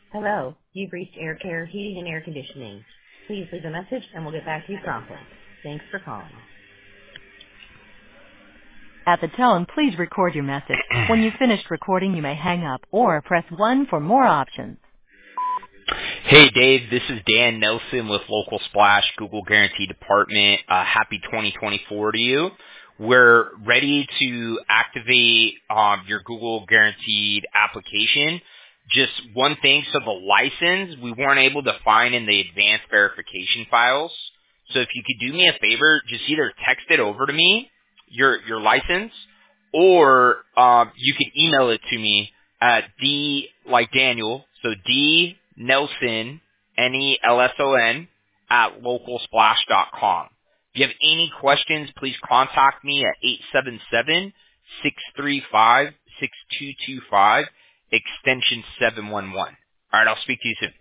Hello, you've reached Air Care Heating and Air Conditioning. Please leave a message and we'll get back to you promptly. Thanks for calling. At the tone, please record your message. When you've finished recording, you may hang up or press 1 for more options. Hey Dave, this is Dan Nelson with Local Splash Google Guarantee Department. Happy 2024 to you. We're ready to activate your Google Guaranteed application. Just one thing, so the license we weren't able to find in the advanced verification files. So if you could do me a favor, just either text it over to me, your license, or you could email it to me at D like Daniel, so D Nelson, Nelson, at localsplash.com. If you have any questions, please contact me at 877-635-6225, extension 711. All right, I'll speak to you soon.